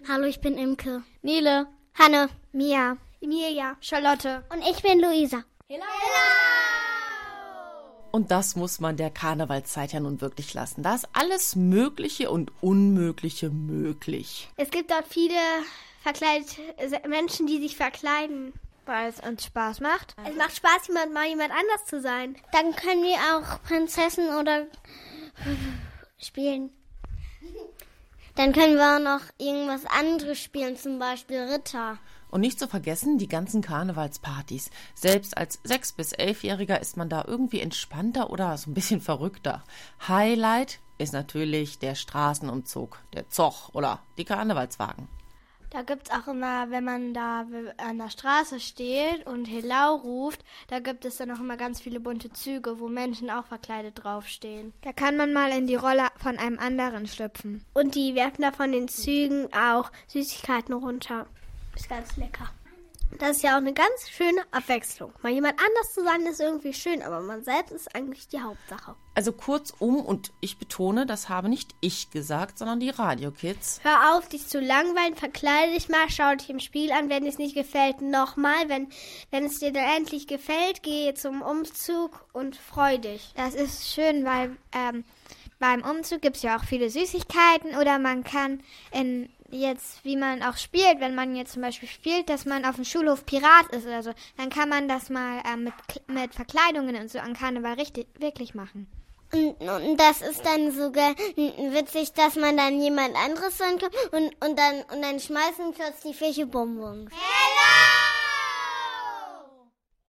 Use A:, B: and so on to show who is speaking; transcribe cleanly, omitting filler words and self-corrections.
A: Hallo, ich bin Imke.
B: Nele.
A: Hanne.
C: Mia.
D: Emilia.
B: Charlotte.
A: Und ich bin Luisa.
D: Hello.
E: Und das muss man der Karnevalszeit ja nun wirklich lassen. Da ist alles Mögliche und Unmögliche möglich.
D: Es gibt dort viele Menschen, die sich verkleiden.
C: Weil es uns Spaß macht.
D: Es macht Spaß, jemand anders zu sein.
A: Dann können wir auch Prinzessin oder spielen. Dann können wir auch noch irgendwas anderes spielen, zum Beispiel Ritter.
E: Und nicht zu vergessen, die ganzen Karnevalspartys. Selbst als 6- bis 11-Jähriger ist man da irgendwie entspannter oder so ein bisschen verrückter. Highlight ist natürlich der Straßenumzug, der Zoch oder die Karnevalswagen.
C: Da gibt's auch immer, wenn man da an der Straße steht und Helau ruft, da gibt es dann auch immer ganz viele bunte Züge, wo Menschen auch verkleidet draufstehen.
B: Da kann man mal in die Rolle von einem anderen schlüpfen.
D: Und die werfen da von den Zügen auch Süßigkeiten runter. Ist ganz lecker. Das ist ja auch eine ganz schöne Abwechslung. Mal jemand anders zu sein ist irgendwie schön, aber man selbst ist eigentlich die Hauptsache.
E: Also kurzum, und ich betone, das habe nicht ich gesagt, sondern die Radio-Kids.
D: Hör auf, dich zu langweilen, verkleide dich mal, schau dich im Spiel an, wenn es nicht gefällt, nochmal. Wenn es dir dann endlich gefällt, geh zum Umzug und freu dich.
B: Das ist schön, weil beim Umzug gibt es ja auch viele Süßigkeiten oder man kann jetzt, wie man auch spielt, wenn man jetzt zum Beispiel spielt, dass man auf dem Schulhof Pirat ist oder so, dann kann man das mal mit Verkleidungen und so an Karneval wirklich machen.
A: Und das ist dann sogar witzig, dass man dann jemand anderes sein kann und dann schmeißen plötzlich welche Bonbons.
D: Hello!